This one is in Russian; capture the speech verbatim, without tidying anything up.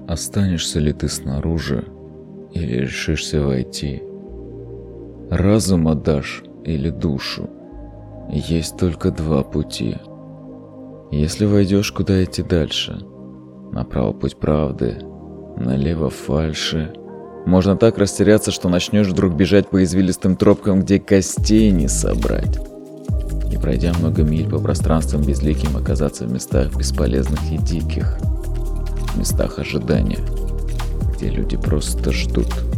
Останешься ли ты снаружи или решишься войти? Разум отдашь или душу? Есть только два пути. Если войдешь, куда идти дальше? Направо путь правды, налево фальши. Можно так растеряться, что начнешь вдруг бежать по извилистым тропкам, где костей не собрать. И пройдя много миль по пространствам безликим, оказаться в местах бесполезных и диких. В местах ожидания, где люди просто ждут.